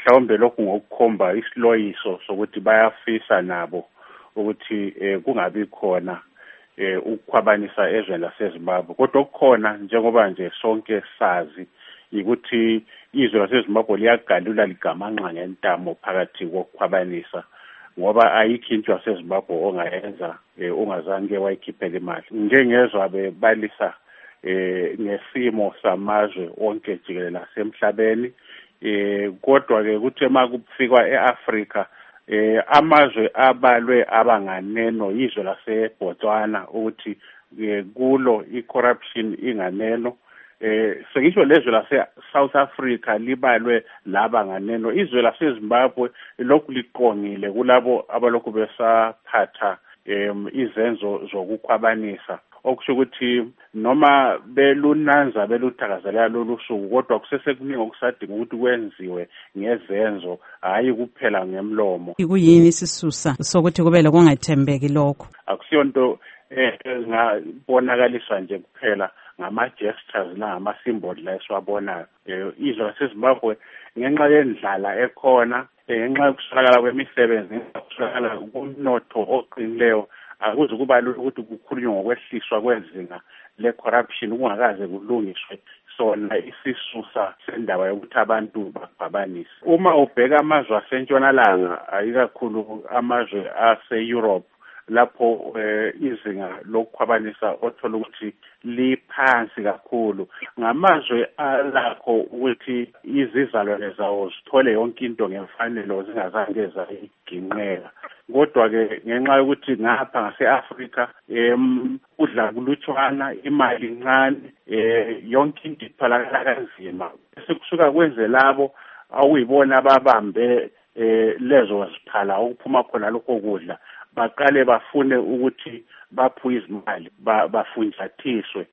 mhlawumbe lokhu ngokukhomba isiloyiso sokuthi bayafisa nabo ukuthi kungabi khona ukukhwabanisa ezweni laseZimbabwe. Kodwa okukhona njengoba nje sonke sazi ukuthi izwe laseZimbabwe liyagalula ligamanxa ngentamo phakathi kokukhwabanisa, ngoba ayikho into yaseZimbabwe ongayenza ungazange wayikhiphela imali. Ngengezwe bebalisa ngesimo samazwe onke jikelele asemhlabeni, kodwa ke kuthi makufikwa eAfrika amazwe abalwe abanganeno izwe laseBotswana ukuthi kulo icorruption inganeno. Sengisho lezwe lase-South Africa libalwe laba nganeno. Izwe laseZimbabwe lokhu liqongile kulabo abalokhu besaphatha izenzo zokukhwabanisa, okusho ukuthi noma belunanza beluthakazelela lolu suku, kodwa kusesekuningi okusadinga ukuthi kwenziwe ngezenzo, hayi kuphela ngemlomo. Kuyini isisusa sokuthi kube lokungathembeki lokho? Akusiyonto engabonakaliswa nje kuphela ngama-gestures nangama-symbols la esiwabonayo. Izwe laseZimbabwe ngenxa yendlala ekhona, ngenxa yokuswelakala kwemisebenzi, ukuswelakala komnotho oqinileyo, akuze kuba lula ukuthi kukhulunywe ngokwehliswa kwezinga le-corruption kungakaze kulungiswe sona isisusa sendaba yokuthi abantu bakhwabanise. Uma ubheka amazwe asentshonalanga, ayikakhulu amazwe ase-Europe, lapho izinga lokukhwabanisa othola ukuthi liphansi kakhulu, ngamazwe alakho ukuthi izizalwane zawo zithole yonke into ngemfanelo zingazange zayiginqeka. Kodwa-ke ngenxa yokuthi ngapha ngase-Afrika kudla kulutshwana, imali incane, yonke into itholakala kanzima, sekusuka kwenze labo awuyibona ababambe lezo ziphala okuphuma khona lokho kudla, baqale bafune ukuthi baphuwe izimali, bafunjathiswe.